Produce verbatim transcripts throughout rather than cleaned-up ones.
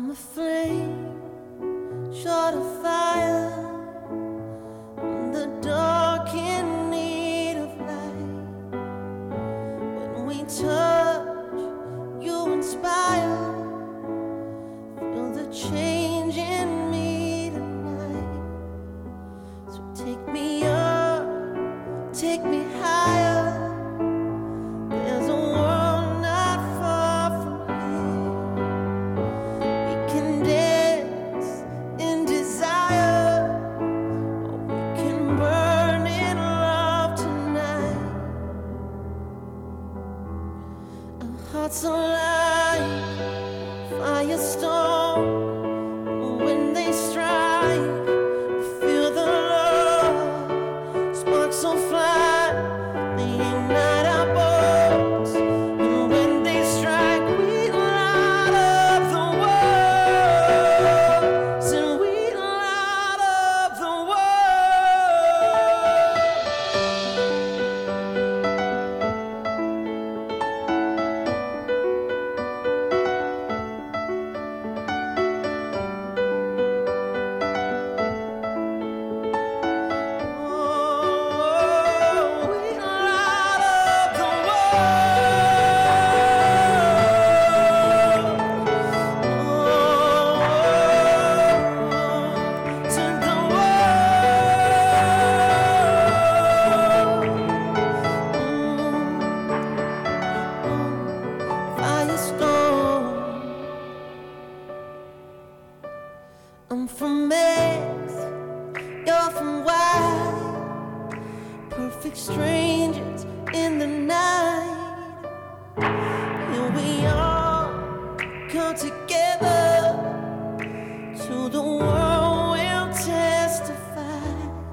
I'm a flame, short of fire, in the dark in need of light. When we touch, you inspire, feel the change in me tonight. So take me up, take me higher. There's a world not far from here. We can dance in desire, or we can burn in love tonight. Our hearts align, firestone. When they strike, we feel the love. Sparks so fly, they ignite our bones. And when they strike, we light up the world. And we light up the I'm from X, you're from Y, perfect strangers in the night. Here we all come together, to the world we'll testify.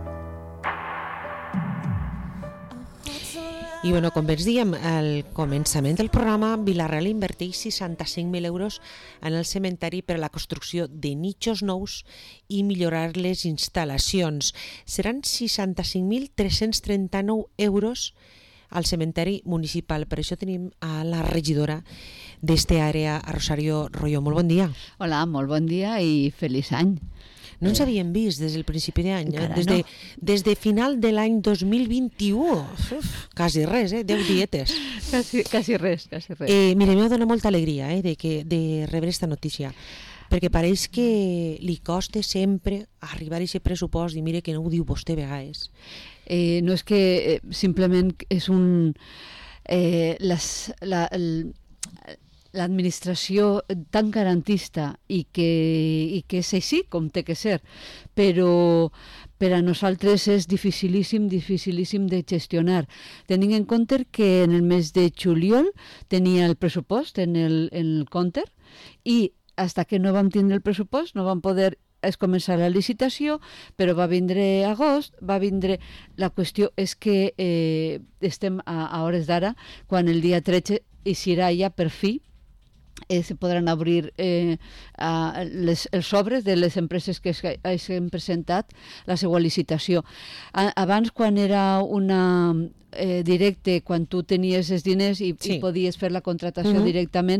I bueno, com ens diem al començament del programa, Vila-real inverteix seixanta-cinc mil euros en el cementeri per a la construcció de nichos nous i millorar les instal·lacions. Seran seixanta-cinc mil tres-cents trenta-nou euros al cementeri municipal. Per això tenim a la regidora d'esta àrea, a Rosario Royo. Molt bon dia. Hola, molt bon dia i feliç any. No ens havíem vist des del principi d'any, eh? des, no. de, des de final de l'any dos mil vint-i-u. Uf, quasi res, eh? deu dietes. Quasi, quasi res, quasi res. Eh, mira, m'ha donat molta alegria eh, de, que, de rebre esta notícia, perquè pareix que li costa sempre arribar a aquest pressupost, i mire que no ho diu vostè a vegades. Eh, no és que eh, simplement és un... Eh, les, la, el, l'administració tan garantista i que, i que és així com té que ser, però per a nosaltres és dificilíssim, dificilíssim de gestionar, tenint en compte que en el mes de juliol tenia el pressupost en el, en el compte i fins que no vam tindre el pressupost no vam poder és començar la licitació, però va vindre agost, va vindre... La qüestió és que eh, estem a, a hores d'ara, quan el dia tretze eixirà ja per fi, eh, se podran obrir eh, a les, els sobres de les empreses que hagin presentat la seva licitació. A, abans, quan era una eh, directe, quan tu tenies els diners i, sí. i podies fer la contractació uh-huh. directament,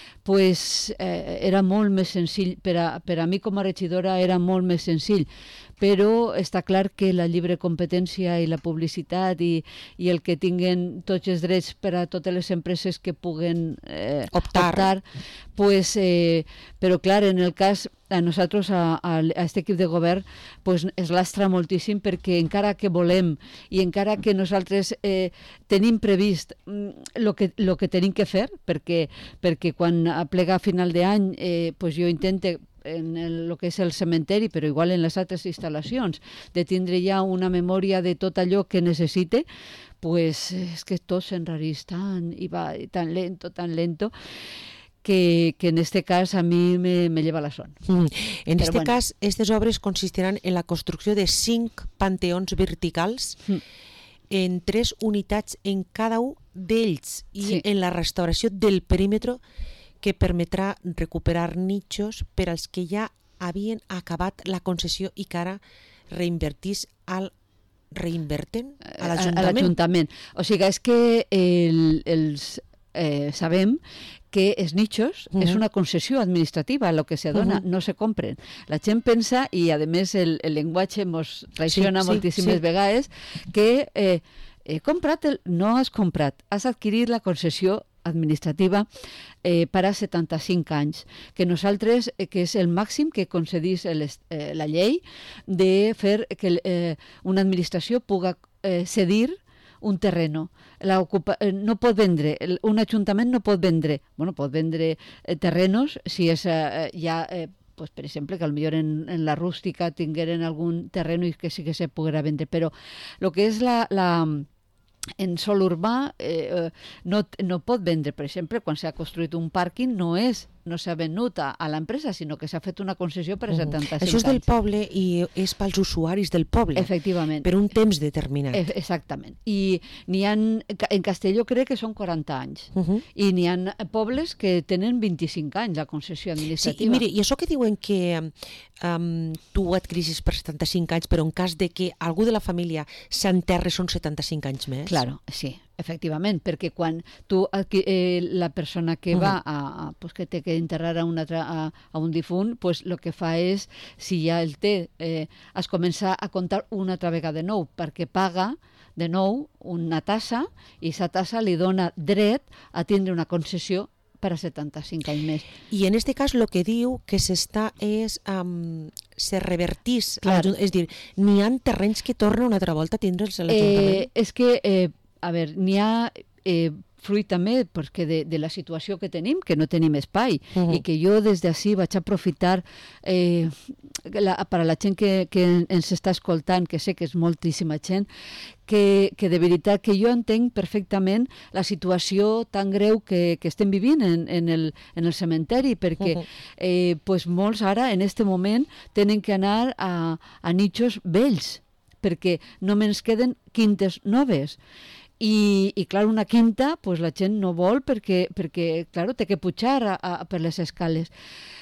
pues, eh, era molt més senzill, per a, per a mi com a regidora era molt més senzill, però està clar que la lliure competència i la publicitat i, i el que tinguen tots els drets per a totes les empreses que puguen eh, optar, optar pues, eh, però clar, en el cas a nosaltres, a, a, a este equip de govern, pues, es lastra moltíssim perquè encara que volem i encara que nosaltres eh, tenim previst el que, lo que tenim que fer, perquè, perquè quan plega a final d'any eh, pues jo intente en el, el que és el cementeri, però igual en les altres instal·lacions, de tindre ja una memòria de tot allò que necessite, pues és que tot s'enrarís tant i va tan lento, tan lento, que, que en este cas a mi me, me lleva la son. Mm. En Però este bueno. cas, aquestes obres consistiran en la construcció de cinc panteons verticals, mm. en tres unitats en cada un d'ells i sí. en la restauració del perímetre que permetrà recuperar nichos per als que ja havien acabat la concessió i que ara reinvertís al reinverten a l'Ajuntament. A l'Ajuntament. O sigui, és que el, els, eh, sabem que els nichos uh -huh. és una concessió administrativa, el que se dona, uh -huh. no se compren. La gent pensa, i a més el, el llenguatge ens traiciona sí, moltíssimes sí, sí. vegades, que eh, he comprat, el... no has comprat, has adquirit la concessió administrativa eh, per a setanta-cinc anys, que nosaltres, eh, que és el màxim que concedís el, eh, la llei de fer que eh, una administració puga eh, cedir un terreno. La ocupa, eh, no pot vendre, el, un ajuntament no pot vendre, bueno, pot vendre eh, terrenos si és eh, ja... Eh, pues, per exemple, que potser en, en la rústica tingueren algun terreno i que sí que se poguera vendre, però el que és la... la en sol urbà eh, no, no pot vendre, per exemple, quan s'ha construït un pàrquing no és no s'ha venut a, a l'empresa, sinó que s'ha fet una concessió per a setanta-cinc anys. Això és del poble i és pels usuaris del poble. Efectivament. Per un temps determinat. E exactament. I n'hi ha, en Castelló crec que són quaranta anys. Uh -huh. I n'hi ha pobles que tenen vint-i-cinc anys la concessió administrativa. Sí, i mire, i això que diuen que um, tu adquirissis per setanta-cinc anys, però en cas de que algú de la família s'enterre són setanta-cinc anys més? Claro, sí. Efectivament, perquè quan tu, eh, la persona que va a, a pues que té que enterrar a un, altre, a, a un difunt, pues el que fa és, si ja el té, eh, es comença a comptar una altra vegada de nou, perquè paga de nou una tassa i aquesta tassa li dona dret a tindre una concessió per a setanta-cinc anys més. I en aquest cas el que diu que s'està és... Um, se revertís, és a dir, n'hi ha terrenys que tornen una altra volta a tindre'ls a l'Ajuntament? Eh, és que, eh, a veure, n'hi ha... Eh, fruit també perquè de, de la situació que tenim, que no tenim espai, uh -huh. i que jo des d'ací vaig aprofitar eh, la, per a la gent que, que ens està escoltant, que sé que és moltíssima gent, que, que de veritat que jo entenc perfectament la situació tan greu que, que estem vivint en, en, el, en el cementeri, perquè uh -huh. eh, pues molts ara, en aquest moment, tenen que anar a, a nichos vells, perquè només queden quintes noves. I, i clar, una quinta, pues la gent no vol perquè, perquè clar, té que pujar a, a, per les escales.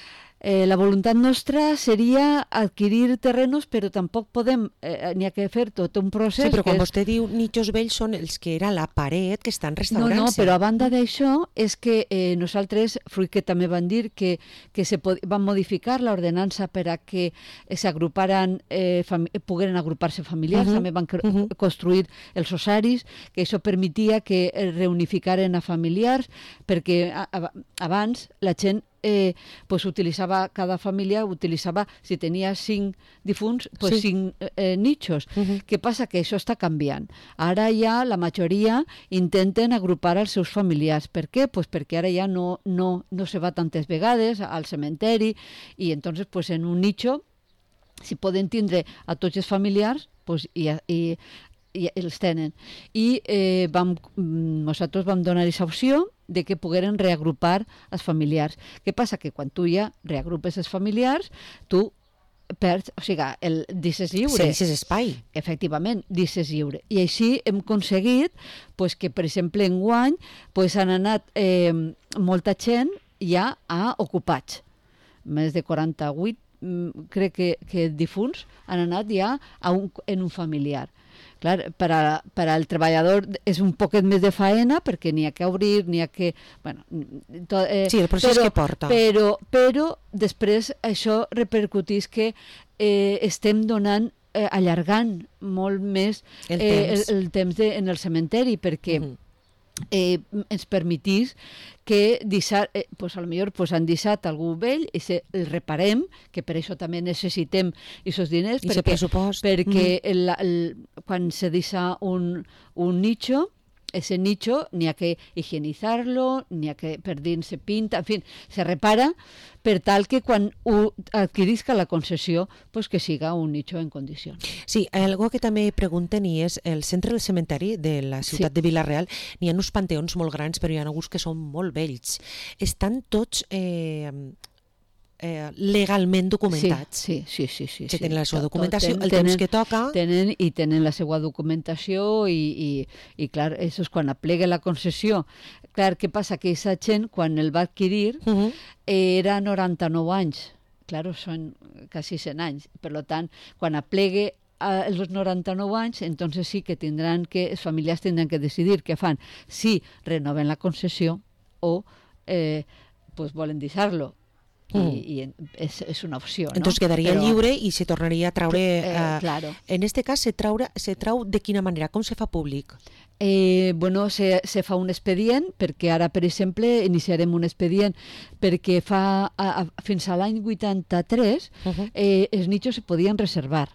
Eh, la voluntat nostra seria adquirir terrenos, però tampoc podem, eh, n'hi ha que fer tot un procés... Sí, però quan és... vostè diu nichos vells són els que era la paret que estan restaurant-se. No, no, però a banda d'això és que eh, nosaltres, fruit que també van dir que, que se pod... van modificar l'ordenança per a que s'agruparan, eh, fam... pogueren agrupar-se familiars, uh -huh. també van uh -huh. construir els ossaris, que això permetia que reunificaren a familiars, perquè a, a, abans la gent Eh, pues utilitzava, cada família utilitzava, si tenia cinc difunts, pues sí. cinc eh, nichos. Uh -huh. Què passa? Que això està canviant. Ara ja la majoria intenten agrupar els seus familiars. Per què? Pues perquè ara ja no, no, no se va tantes vegades al cementeri i entonces pues en un nicho, si poden tindre a tots els familiars, pues, i, i, i els tenen. I eh, vam, nosaltres vam donar aquesta opció de que pogueren reagrupar els familiars. Què passa? Que quan tu ja reagrupes els familiars, tu perds, o sigui, el deixes lliure. Sí, deixes espai. Efectivament, deixes lliure. I així hem aconseguit pues, que, per exemple, enguany pues, han anat eh, molta gent ja a ocupats. Més de quaranta-vuit, crec que, que difunts han anat ja a un, en un familiar. Clar, per, a, per al treballador és un poquet més de faena perquè n'hi ha que obrir, n'hi ha que... Bueno, to, eh, sí, el procés però, que porta. Però, però després això repercutís que eh, estem donant, eh, allargant molt més el eh, temps, el, el temps de, en el cementeri perquè... Mm. Eh, ens permetís que deixar, eh, pues a lo millor pues han deixat algú vell i se, el reparem, que per això també necessitem aquests diners, I perquè, perquè mm. el, el, quan se deixa un, un nicho, ese nicho n'hi ha que higienizar-lo, n'hi ha que per dins se pinta, en fi, se repara per tal que quan ho adquirisca la concessió, pues que siga un nicho en condicions. Sí, algo que també pregunten i és el centre del cementeri de la ciutat sí. de Vila-real, n'hi ha uns panteons molt grans, però hi ha alguns que són molt vells. Estan tots... Eh, Eh, legalment documentats. Sí, sí, sí. sí, que sí. tenen la seva documentació, tenen, el temps que toca... Tenen, I tenen la seva documentació i, i, i clar, això és quan aplega la concessió. Clar, què passa? Que aquesta gent, quan el va adquirir, uh -huh. era noranta-nou anys. Clar, són quasi cent anys. Per tant, quan aplegue a los noranta-nou anys, entonces sí que tindran que, les famílies tindran que decidir què fan, si renoven la concessió o eh, pues volen deixar-lo. Mm. I, i és, és una opció, no? Entonces quedaria Però, lliure i se tornaria a traure... Eh, eh, claro. En este cas se, traure, se trau de quina manera? Com se fa públic? Eh, bueno, se, se fa un expedient, perquè ara, per exemple, iniciarem un expedient perquè fa a, a, fins a l'any vuitanta-tres uh -huh. eh, els nichos se podien reservar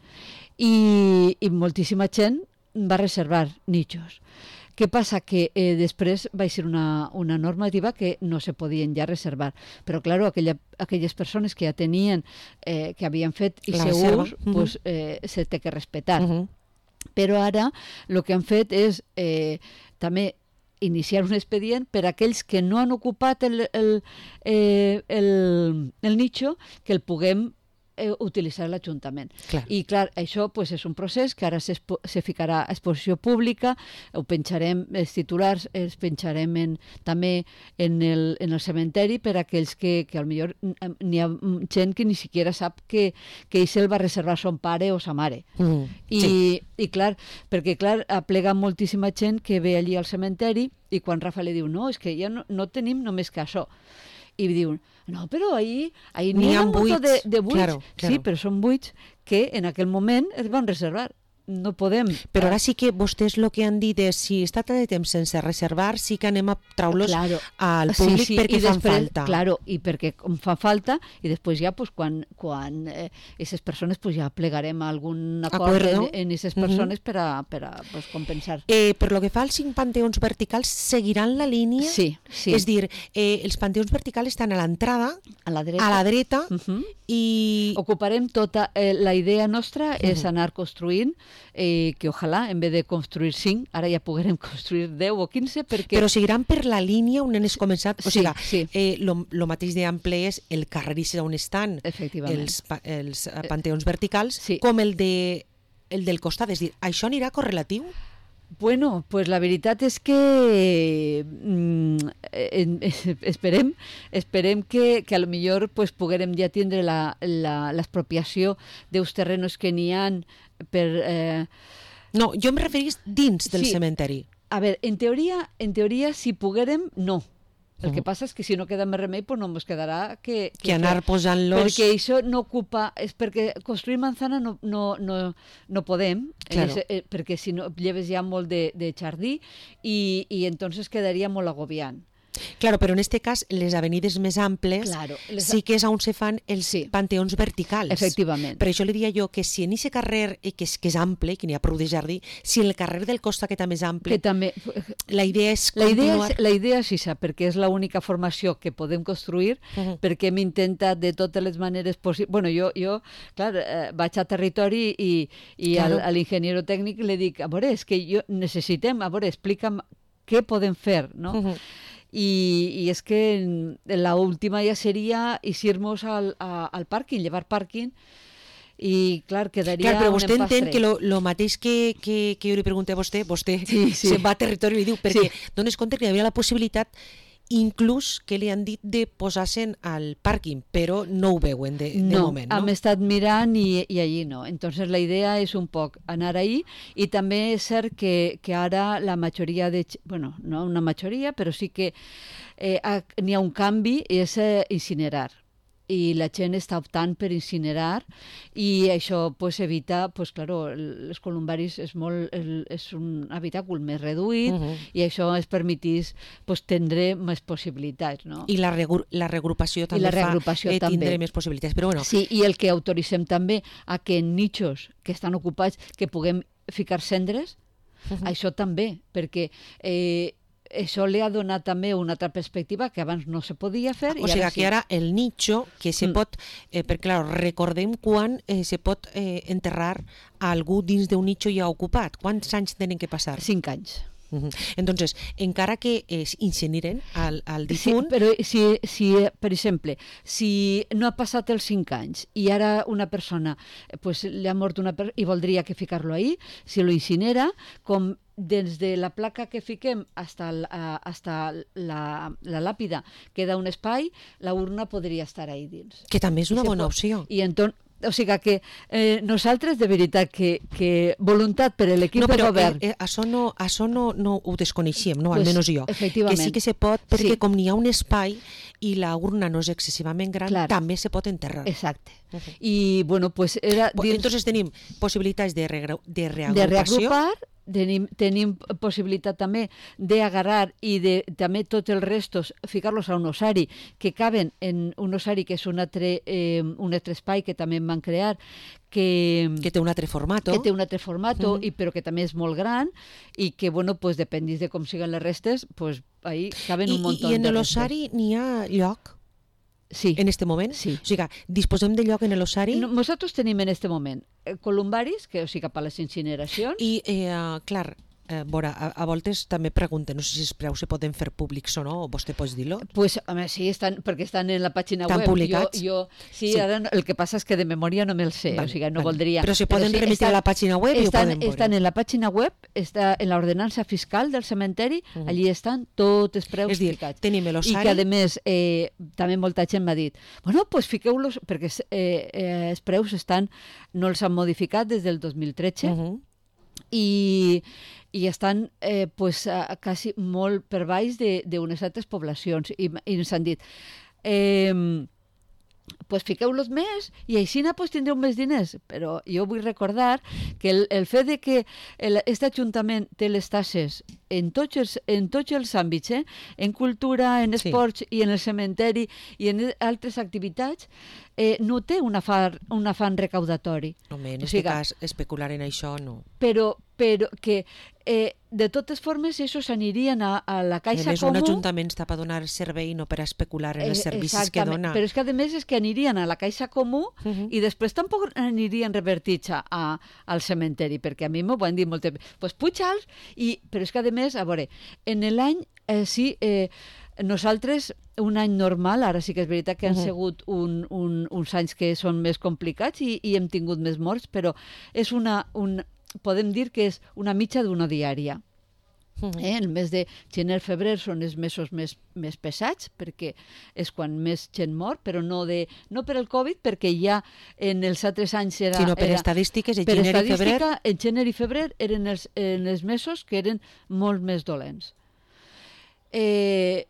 i, i moltíssima gent va reservar nichos. Què passa? Que eh, després va ser una, una normativa que no se podien ja reservar. Però, clar, aquella, aquelles persones que ja tenien, eh, que havien fet i segurs, pues, eh, se té que respetar. Uh -huh. Però ara el que han fet és eh, també iniciar un expedient per a aquells que no han ocupat el, el, eh, el, el nicho, que el puguem eh, utilitzar l'Ajuntament. Clar. I clar, això pues, és un procés que ara se ficarà a exposició pública, ho penjarem, els titulars els penjarem en, també en el, en el cementeri per a aquells que, que potser n'hi ha gent que ni siquiera sap que, que ell se'l va reservar son pare o sa mare. Mm, I, sí. I clar, perquè clar, aplega moltíssima gent que ve allí al cementeri i quan Rafa li diu, no, és que ja no, no tenim només que això. I diu, no, però ahí, ahí n'hi ha un munt de, de buits. Claro, claro. Sí, però són buits que en aquell moment es van reservar. No podem... Però ara sí que vostès el que han dit és si està tant de temps sense reservar, sí que anem a traure-los claro. al públic sí, sí, perquè fan després, falta. Claro, i perquè fa falta, i després ja, pues, quan quan aquestes eh, persones pues, ja plegarem algun acord Acuerdo. en aquestes persones uh -huh. per a, per a pues, compensar. Eh, per lo que fa als cinc panteons verticals, seguiran la línia? Sí, sí. És dir, eh, els panteons verticals estan a l'entrada, a la dreta, a la dreta uh -huh. i... Ocuparem tota... Eh, la idea nostra uh -huh. és anar construint Eh, que ojalà, en vez de construir cinc, ara ja poguerem construir deu o quinze, perquè... Però seguiran per la línia on han començat, o sí, sigui, sí. eh, lo, lo mateix d'ample és el carrer és on estan els, els panteons verticals, sí. com el, de, el del costat, és dir, això anirà correlatiu? Bueno, pues la veritat és que mm, eh, esperem esperem que, que a lo millor pues, poguerem ja tindre l'expropiació dels terrenos que n'hi ha per... Eh... No, jo em referís dins del sí. cementeri. A veure, en teoria, en teoria si poguérem, no. El uh -huh. que passa és que si no queda més remei, pues no ens quedarà que... Que, que anar posant-los... Perquè això no ocupa... És perquè construir manzana no, no, no, no podem, claro. ese, eh, perquè si no lleves ja molt de, de jardí i, i entonces quedaria molt agobiant. Claro, però en este cas, les avenides més amples claro, les... sí que és on se fan els sí. panteons verticals. Efectivament. Per això li diria jo que si en aquest carrer, que és, que és ample, que n'hi ha prou de jardí, si el carrer del costat que també és ample, que també... la idea és la continuar... Idea és, la idea és això, perquè és l'única formació que podem construir, uh -huh. perquè hem intentat de totes les maneres possibles... Bueno, jo, jo clar, eh, vaig a territori i, i claro. al, a l'ingeniero tècnic li dic, a veure, és que jo necessitem, a veure, explica'm què podem fer, no? Uh -huh. I, i és que la última ja seria ir-nos al, a, al pàrquing, llevar pàrquing, i clar, quedaria clar, però vostè un entén que el mateix que, que, que jo li pregunté a vostè, vostè sí, sí. se'n va a territori i li diu, perquè sí. dones compte que hi havia la possibilitat inclús que li han dit de posar-se'n al pàrquing, però no ho veuen de, de no, moment, no? Hem estat mirant i, i allí no. Entonces la idea és un poc anar ahí i també és cert que, que ara la majoria de... Bueno, no una majoria, però sí que eh, n'hi ha un canvi i és eh, incinerar. I la gent està optant per incinerar i això pues, evita, pues, claro, els columbaris és, molt, és un habitàcul més reduït uh -huh. i això es permetís pues, tindre més possibilitats. No? I la, regru la regrupació també la regrupació fa eh, tindre també. més possibilitats. Però bueno. Sí, i el que autoritzem també a que en nichos que estan ocupats que puguem ficar cendres, uh -huh. això també, perquè... Eh, això li ha donat també una altra perspectiva que abans no se podia fer. O sigui, que ara el nicho que se mm. pot, eh, perquè clar, recordem quan eh, se pot eh, enterrar a algú dins d'un nicho ja ocupat. Quants anys tenen que passar? Cinc anys. Uh-huh. Entonces, encara que es incineren al, al difunt... Sí, però si, si, per exemple, si no ha passat els cinc anys i ara una persona pues, li ha mort una persona i voldria que ficar-lo ahí, si lo incinera, com des de la placa que fiquem hasta, la, hasta la, la làpida queda un espai, la urna podria estar ahí dins. Que també és una bona pot, opció. I entonces, o sigui que eh, nosaltres, de veritat, que, que voluntat per l'equip no, de però, govern... Eh, eh, això no, això no, no ho desconeixíem, no? Pues, almenys jo. Que sí que se pot, perquè sí. com n'hi ha un espai i la urna no és excessivament gran, Clar. també se pot enterrar. Exacte. Uh-huh. I, bueno, pues era... Dins... Entonces tenim possibilitats de, re... de reagrupació. De reagrupar, tenim, tenim possibilitat també d'agarrar i de també tots els restos ficar-los a un osari, que caben en un osari que és un altre, eh, un altre espai que també van crear, que, que té un altre formato, que té un altre formato, mm. i, però que també és molt gran i que, bueno, pues, dependís de com siguen les restes, pues, ahí caben I, un munt de restes. I en l'osari n'hi ha lloc? Sí. En este moment? Sí. O sigui, disposem de lloc en l'ossari? No, nosaltres tenim en este moment eh, columbaris, que o sigui, cap a les incineracions. I, eh, clar, eh, veure, a, a voltes també pregunten, no sé si els preus se poden fer públics o no, o vostè pots dir-lo? Pues, home, sí, estan, perquè estan en la pàgina Estan web. publicats? Jo, jo, sí, Sí. ara no, el que passa és que de memòria no me'l sé, Vale, o sigui, no vale. voldria... Però se poden sí, remitir estan, a la pàgina web i ho estan, poden veure. Estan en la pàgina web, està en l'ordenança fiscal del cementeri, uh -huh. allí estan tots els preus és dir, ficats. tenim I l'ossari... que, a més, eh, també molta gent m'ha dit, bueno, pues fiqueu-los, perquè eh, eh, els preus estan, no els han modificat des del dos mil tretze, Uh -huh. i, i estan eh, pues, a, quasi molt per baix d'unes altres poblacions. I, i ens han dit, eh, pues fiqueu-los més i així pues, tindreu més diners. Però jo vull recordar que el, el fet de que aquest Ajuntament té les tasses en tots els, en tots els àmbits, eh? En cultura, en esports, sí, i en el cementeri i en altres activitats, eh, no té un afany, un afany recaudatori. Home, en o aquest sigui, cas, especular en això no. Però, però que eh, de totes formes això s'anirien a, a la Caixa Comú. Un ajuntament està per donar servei, no per especular en els servicis que dona. Però és que a més és que anirien a la Caixa Comú uh -huh. i després tampoc anirien revertits a, a, al cementeri, perquè a mi m'ho van dir molt temps. Pues puja'ls, i, però és que a més, a veure, en l'any, eh, sí, eh, nosaltres, un any normal, ara sí que és veritat que han uh -huh. sigut un, un, uns anys que són més complicats i, i hem tingut més morts, però és una, un, podem dir que és una mitja d'una diària. Uh -huh. eh? El mes de gener-febrer són els mesos més, més pesats, perquè és quan més gent mor, però no, de, no per el Covid, perquè ja en els altres anys era... Sinó per era, estadístiques, en per gener i febrer... en gener i febrer eren els, en els mesos que eren molt més dolents. Eh,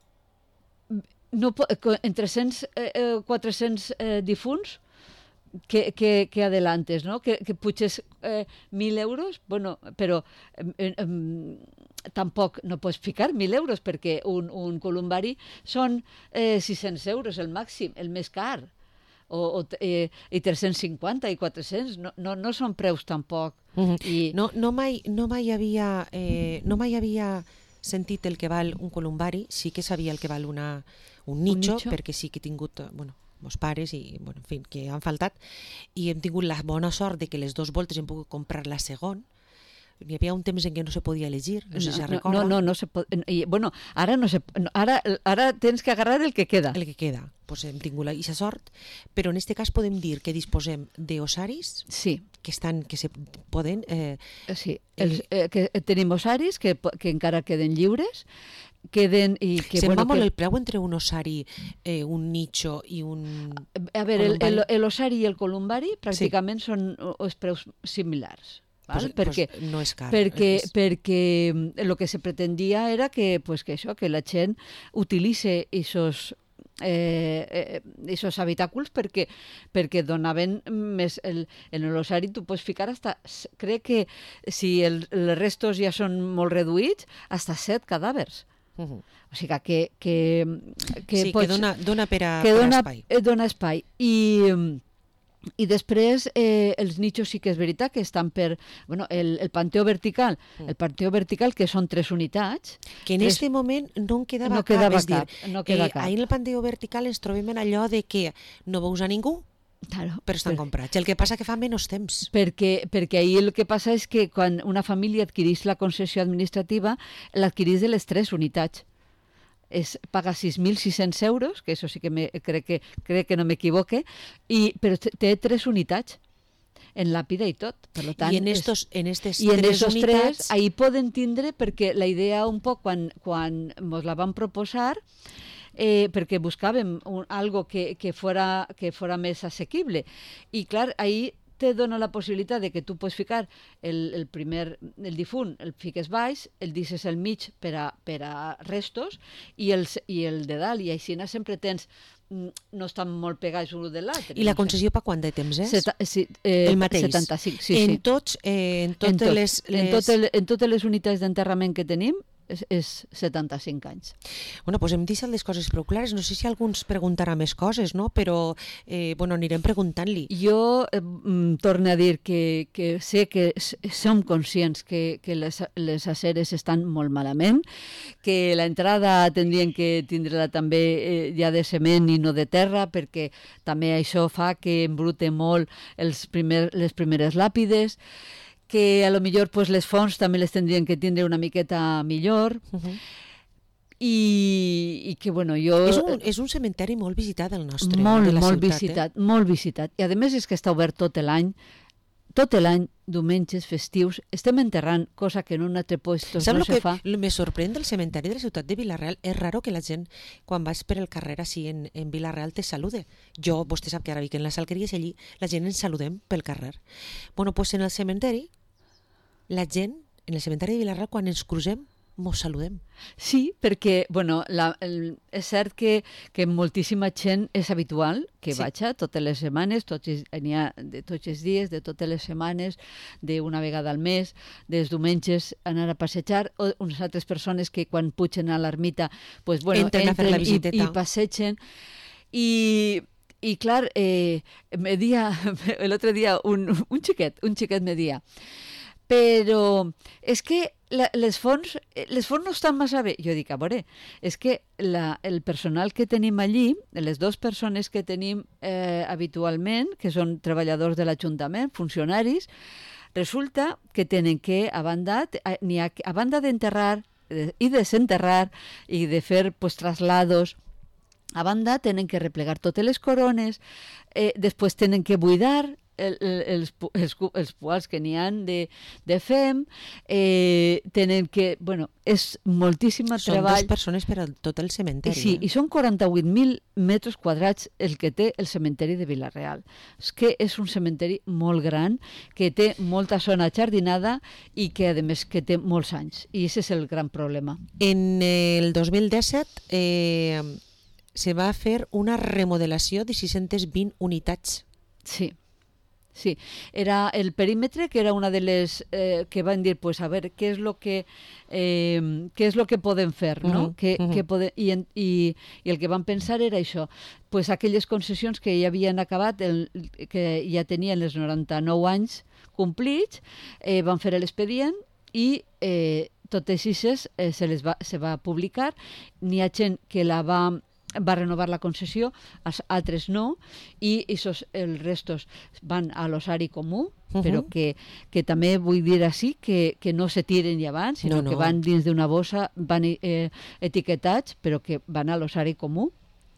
no, entre cent, eh, quatre-cents eh, difunts, que, que, que adelantes, no? Que, que puges eh, mil euros, bueno, però eh, eh, tampoc no pots ficar mil euros, perquè un, un columbari són eh, sis-cents euros el màxim, el més car, o, o, eh, i tres-cents cinquanta i quatre-cents, no, no, no són preus tampoc. Uh -huh. I... No, no, mai, no mai havia... Eh, no mai havia sentit el que val un columbari, sí que sabia el que val una, un nicho, un nicho, perquè sí que he tingut, bueno, meus pares i, bueno, en fi, que han faltat, i hem tingut la bona sort de que les dues voltes hem pogut comprar la segon. Hi havia un temps en què no se podia elegir, no, no sé si se recorda. No, no, no se pot... I, bueno, ara no se... Ara, ara tens que agarrar el que queda. El que queda. Pues hem tingut aquesta sort, però en aquest cas podem dir que disposem d'ossaris, sí, que estan, que se poden... Eh, sí, els, eh, que tenim ossaris que, que encara queden lliures, queden i que... Se'n bueno, va molt que... el preu entre un ossari, eh, un nicho i un... A veure, el, el, el ossari i el columbari pràcticament sí. són els preus similars. Val? Pues, perquè, pues no és car. Perquè, és... perquè el que se pretendia era que, pues, que, això, que la gent utilitze aquests eh, eh, habitàculs perquè, perquè donaven més... El, en l'ossari tu pots ficar hasta... Crec que si el, els restos ja són molt reduïts, hasta set cadàvers. Uh -huh. O sigui que... que, que sí, pots, que dona, dona per a, que per dona, espai. Dona espai. I... I després eh, els nichos sí que és veritat que estan per... Bueno, el, el panteó vertical, el panteó vertical que són tres unitats... Que en aquest moment no en quedava no cap. Quedava és dir, cap, no queda eh, cap. ahir en el panteó vertical ens trobem en allò de que no veus a ningú, claro, però estan per... comprats. El que passa que fa menys temps. Perquè, perquè ahir el que passa és que quan una família adquireix la concessió administrativa, l'adquireix de les tres unitats. Es paga sis mil sis-cents euros, que això sí que me, crec, que, crec que no m'equivoque, i, però té tres unitats en làpida i tot. Per tant, I en estos, en estes i en tres estos unitats... tres, ahí poden tindre, perquè la idea un poc, quan, quan mos la van proposar, eh, perquè buscàvem un, algo que, que, fuera, que fuera més assequible. I clar, ahí te dona la possibilitat de que tu pots ficar el, el primer, el difunt, el fiques baix, el deixes al mig per a, per a restos i el, i el de dalt, i així sempre tens, no estan molt pegats un de l'altre. I la concessió per quant de temps és? Seta, sí, eh, el mateix? setanta-cinc, sí, en sí. Tots, eh, en totes en tot, les, les... En, tot el, en totes les unitats d'enterrament que tenim, és, és setanta-cinc anys. Bueno, doncs hem deixat les coses prou clares. No sé si algú ens preguntarà més coses, no? Però eh, bueno, anirem preguntant-li. Jo eh, torno a dir que, que sé que som conscients que, que les, les aceres estan molt malament, que l'entrada tindrien que tindre-la també eh, ja de cement i no de terra, perquè també això fa que embrute molt els primer, les primeres làpides, que a lo millor pues, les fonts també les tindrien que tindre una miqueta millor. Uh-huh. I, i que, bueno, jo... És un, és un cementeri molt visitat, el nostre, molt, de la molt ciutat. Visitat, eh? Molt visitat. I a més és que està obert tot l'any, tot l'any, diumenges, festius, estem enterrant, cosa que en un altre puesto no se fa. El que me sorprèn del cementeri de la ciutat de Vila-real és raro que la gent, quan vas per el carrer així en, en Vila-real, te salude. Jo, vostè sap que ara vic en les alqueries i allí la gent ens saludem pel carrer. Bueno, doncs en el cementeri, la gent, en el cementeri de Vila-real, quan ens crucem, mos saludem. Sí, perquè, bueno, la, el, és cert que, que moltíssima gent és habitual que sí. Vaig totes les setmanes, tots, n'hi ha de tots els dies, de totes les setmanes, d'una vegada al mes, dels diumenges anar a passejar, o unes altres persones que quan pugen a l'ermita, pues, bueno, entren, entren a fer la i, i passegen. I... I clar, eh, me dia, l'altre dia un, un xiquet, un xiquet me dia, però és que la, les fonts les fonts no estan massa bé. Jo dic, a veure, és que la, el personal que tenim allí, les dues persones que tenim eh, habitualment, que són treballadors de l'Ajuntament, funcionaris, resulta que tenen que, a banda, ni a, a banda d'enterrar i desenterrar i de fer pues, traslados, a banda tenen que replegar totes les corones, eh, després tenen que buidar el, el, els, els, els poals que n'hi ha de, de fem, eh, tenen que... Bueno, és moltíssima són treball. Són dues persones per a tot el cementeri. Sí, eh? i són quaranta-vuit mil metres quadrats el que té el cementeri de Vila-real. És que és un cementeri molt gran, que té molta zona jardinada i que, a més, que té molts anys. I aquest és el gran problema. En el dos mil disset... Eh, se va fer una remodelació de sis-centes vint unitats. Sí, sí. Era el perímetre, que era una de les eh, que van dir, pues, a ver, què és lo que, eh, què és lo que podem fer, no? Uh-huh, que, uh-huh. que pode, i, i, I el que van pensar era això, pues, aquelles concessions que ja havien acabat, el, que ja tenien els noranta-nou anys complits, eh, van fer l'expedient i... Eh, totes sis eh, se, les va, se va publicar. N'hi ha gent que la va... va renovar la concessió, els altres no, i esos, els restos van a l'ossari comú, uh-huh. però que, que també vull dir així que, que no se tiren ja abans, sinó no, no. que van dins d'una bossa, van eh, etiquetats, però que van a l'ossari comú.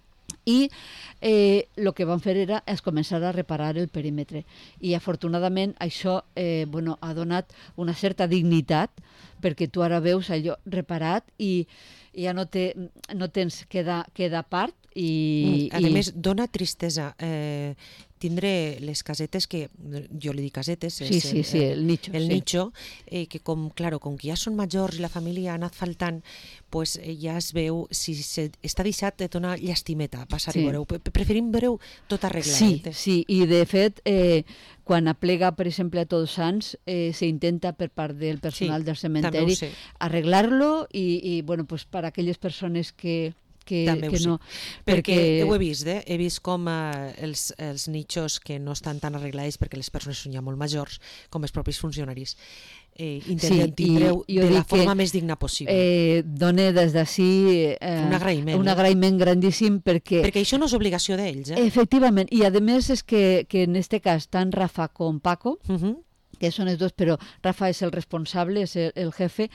I el eh, que van fer era es començar a reparar el perímetre. I afortunadament això eh, bueno, ha donat una certa dignitat, perquè tu ara veus allò reparat i ja no, té, no tens queda, queda part. I, mm, a i... més, dona tristesa eh, tindre les casetes que, jo li dic casetes, sí, és sí, el, sí, el nicho, el sí. nicho eh, que com, claro, com que ja són majors i la família ha anat faltant, pues, eh, ja es veu, si se, està deixat et dona llastimeta passar sí. i veureu. Preferim veureu tot arreglat. Sí, sí, i de fet, eh, quan aplega, per exemple, a Tots Sants, eh, s'intenta per part del personal sí, del cementeri arreglar-lo i, i bueno, pues, per a aquelles persones que... Que, que no, perquè, perquè ho he vist, eh? he vist com eh, els, els nichos que no estan tan arreglats perquè les persones són ja molt majors, com els propis funcionaris, eh, intenten sí, tindreu de la forma més digna possible. Eh, done des d'ací eh, un agraïment, un agraïment grandíssim perquè... Perquè això no és obligació d'ells. Eh? Efectivament, i a més és que, que en este cas tant Rafa com Paco, uh-huh. que són els dos, però Rafa és el responsable, és el, el jefe,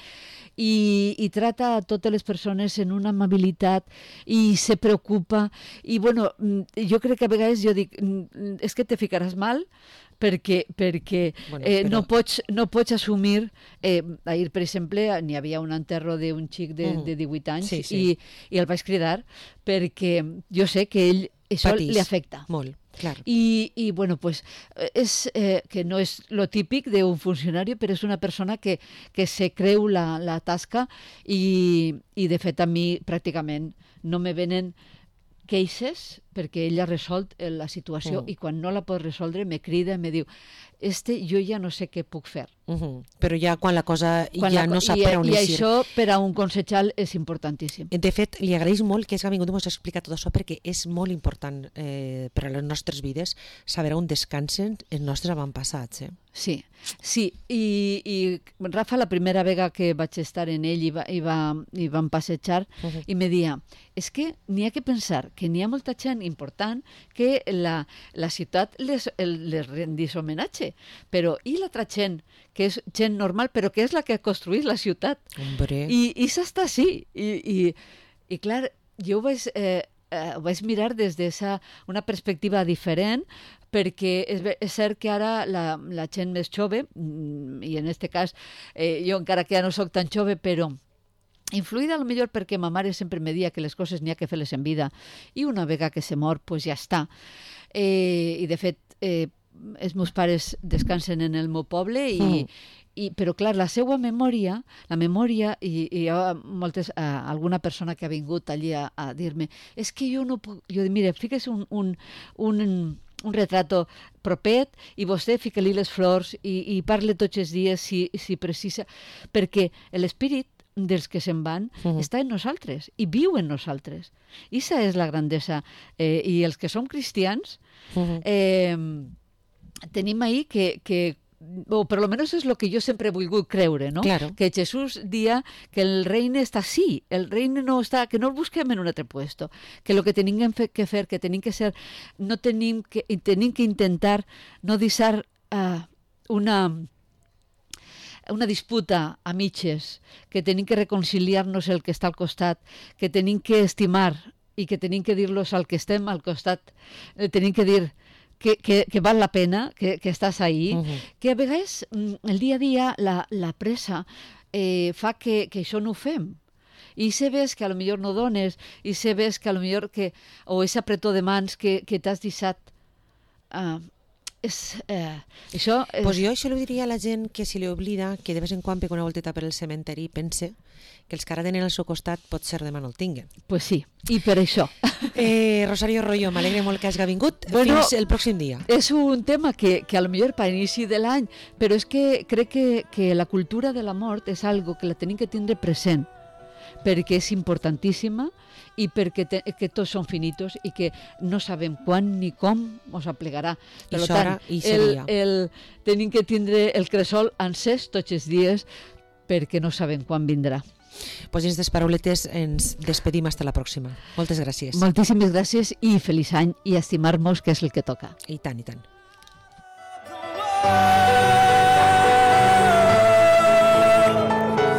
i, i trata a totes les persones en una amabilitat i se preocupa. I bueno, jo crec que a vegades jo dic, és que te ficaràs mal perquè, perquè Bueno, eh, però- no, pots, no pots assumir... Eh, ahir, per exemple, n'hi havia un enterro d'un xic de, Mm. de divuit anys Sí, sí. I, i el vaig cridar perquè jo sé que ell això Patís. li afecta. Molt, clar. I, i bueno, pues, eh, és, eh, que no és lo típic d'un funcionari, però és una persona que, que se creu la, la tasca i, i, de fet, a mi pràcticament no me venen queixes perquè ell ha resolt eh, la situació Mm. i quan no la pot resoldre me crida i me diu, este jo ja no sé què puc fer. Uh -huh. Però ja quan la cosa Quan ja la, no sap i, per on I eixir. això per a un consejal és importantíssim. De fet, li agraeix molt que hagi vingut i ens explicat tot això perquè és molt important eh, per a les nostres vides saber on descansen els nostres avantpassats. Eh? Sí, sí, i, i Rafa la primera vegada que vaig estar en ell i, va, i, va, i vam passejar Uh -huh. i me dia, és que n'hi ha que pensar que n'hi ha molta gent important que la, la ciutat les, el, les rendís homenatge, però i l'altra gent, que és gent normal, però que és la que ha construït la ciutat. Hombre. I, i s'està així. I, i, I clar, jo ho vaig, eh, eh, ho vaig mirar des d'una una perspectiva diferent, perquè és, ve- és cert que ara la, la gent més jove, mm, i en aquest cas eh, jo encara que ja no sóc tan jove, però influïda a lo millor perquè ma mare sempre me dia que les coses n'hi ha que fer-les en vida i una vegada que se mor, pues ja està. Eh, I de fet, eh, els meus pares descansen en el meu poble i, Mm. i, però clar, la seva memòria, la memòria, i, i hi ha moltes, uh, alguna persona que ha vingut allí a, a dir-me, és que jo no puc, jo dic, mire, fiques un, un, un, un retrato propet i vostè fica-li les flors i, i parle tots els dies si, si precisa, perquè l'espírit dels que se'n van Mhm. està en nosaltres i viu en nosaltres. I aquesta és la grandesa. Eh, I els que som cristians Uh -huh. eh, tenim ahí que, que o per lo menos és el que jo sempre he volgut creure, no? Claro. Que Jesús dia que el reine està sí, el reine no està, que no el busquem en un altre puesto, que el que tenim que fer, que tenim que ser, no tenim que, tenim que intentar no deixar uh, una una disputa a mitges, que tenim que reconciliar-nos el que està al costat, que tenim que estimar i que tenim que dir-los al que estem al costat, eh, tenim que dir que, que, que val la pena, que, que estàs ahí, Uh -huh. que a vegades mm, el dia a dia la, la pressa eh, fa que, que això no ho fem. I se ves que a lo millor no dones, i se ves que a lo millor que, o ese apretó de mans que, que t'has deixat, uh, és, eh, això és... Pues jo això li diria a la gent que si li oblida que de vez en quan pega una volteta per el cementeri pense que els que ara tenen al seu costat pot ser demà no el tinguen. Pues sí, i per això. Eh, Rosario Royo, m'alegre molt que hagi vingut. Bueno, Fins el pròxim dia. És un tema que, que a lo millor per inici de l'any, però és que crec que, que la cultura de la mort és algo que la tenim que tindre present, perquè és importantíssima i perquè te, que tots són finitos i que no sabem quan ni com ens aplegarà. Per I tant, s'hora i el, seria. el, tenim que tindre el cresol encès tots els dies perquè no sabem quan vindrà. Pues dins des parauletes ens despedim hasta la pròxima. Moltes gràcies. Moltíssimes gràcies i feliç any i estimar-nos, que és el que toca. I tant, i tant. Oh